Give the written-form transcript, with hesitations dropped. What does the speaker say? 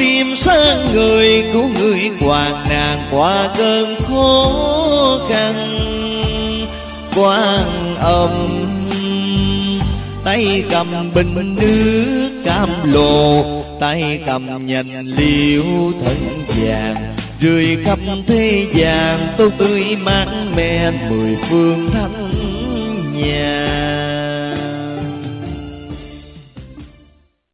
tim sáng người, cứu người hoạn nạn qua cơn khó khăn. Quan Âm tay cầm bình nước cam lồ, tay cầm nhành liễu thân vàng, rơi khắp thế gian tô tươi mát mẻ mười phương thánh nhà.